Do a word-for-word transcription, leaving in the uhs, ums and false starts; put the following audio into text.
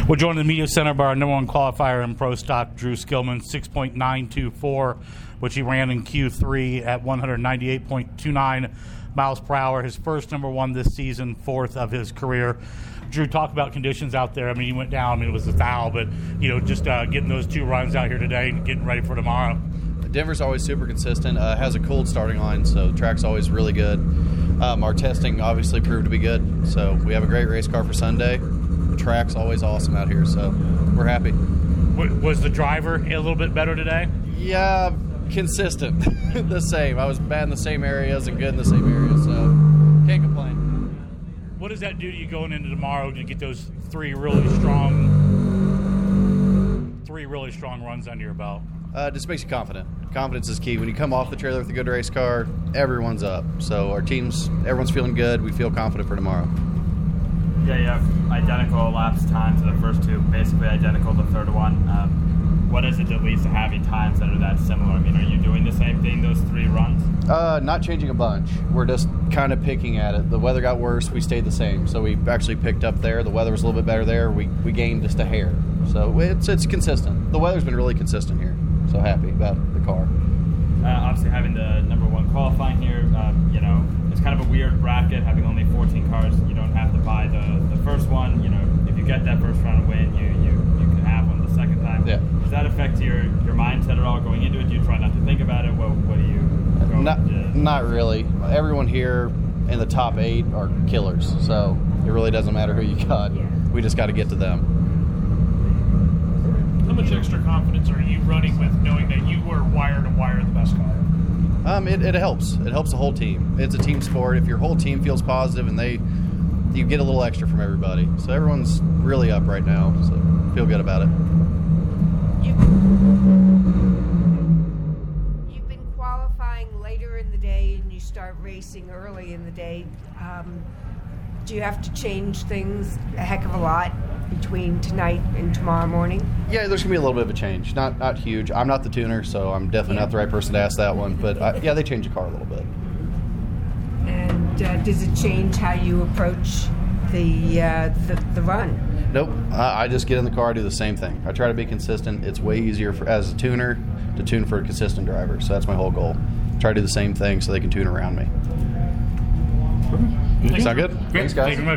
We're joined in the media center by our number one qualifier in pro stock, Drew Skillman, six point nine two four, which he ran in Q three at one ninety-eight point two nine miles per hour. His first number one this season, fourth of his career. Drew, talk about conditions out there. I mean, you went down, I mean, it was a foul, but, you know, just uh, getting those two runs out here today and getting ready for tomorrow. Denver's always super consistent, uh, has a cooled starting line, so the track's always really good. Um, our testing obviously proved to be good, so we have a great race car for Sunday. The track's always awesome out here, so we're happy. Was the driver a little bit better today? Yeah, consistent. The same. I was bad in the same areas and good in the same areas, so can't complain. What does that do to you going into tomorrow to get those three really strong, three really strong runs under your belt? Uh, just makes you confident. Confidence is key. When you come off the trailer with a good race car, everyone's up. So our team's, everyone's feeling good. We feel confident for tomorrow. Yeah, you have identical lapse time to the first two, basically identical to the third one. Um, what is it that leads to having times that are that similar? I mean, are you doing the same thing those three runs? Uh, not changing a bunch. We're just kind of picking at it. The weather got worse. We stayed the same. So we actually picked up there. The weather was a little bit better there. We we gained just a hair. So it's it's consistent. The weather's been really consistent here. So happy about the car. Uh, obviously, having the number one qualifying here, um, you know, it's kind of a weird bracket. Having only fourteen cars, you don't have to buy the, the first one. You know, if you get that first round win, you you, you can have one the second time. Yeah. Does that affect your, your mindset at all going into it? Do you try not to think about it? What what do you? Go Not to? not really. Everyone here in the top eight are killers. So it really doesn't matter who you got. We just got to get to them. How much extra confidence are you running with knowing that you were wire to wire the best car? Um, it, it helps. It helps the whole team. It's a team sport. If your whole team feels positive and they, you get a little extra from everybody. So everyone's really up right now. So feel good about it. You've, you've been qualifying later in the day and you start racing early in the day. Um, do you have to change things a heck of a lot between tonight and tomorrow morning? Yeah, there's going to be a little bit of a change. Not not huge. I'm not the tuner, so I'm definitely Yeah. not the right person to ask that one. But I, yeah, they change the car a little bit. And uh, does it change how you approach the uh, the, the run? Nope. I, I just get in the car, do the same thing. I try to be consistent. It's way easier for, as a tuner to tune for a consistent driver. So that's my whole goal. Try to do the same thing so they can tune around me. Thanks. Sound good? Great. Thanks, guys. Thank you very much.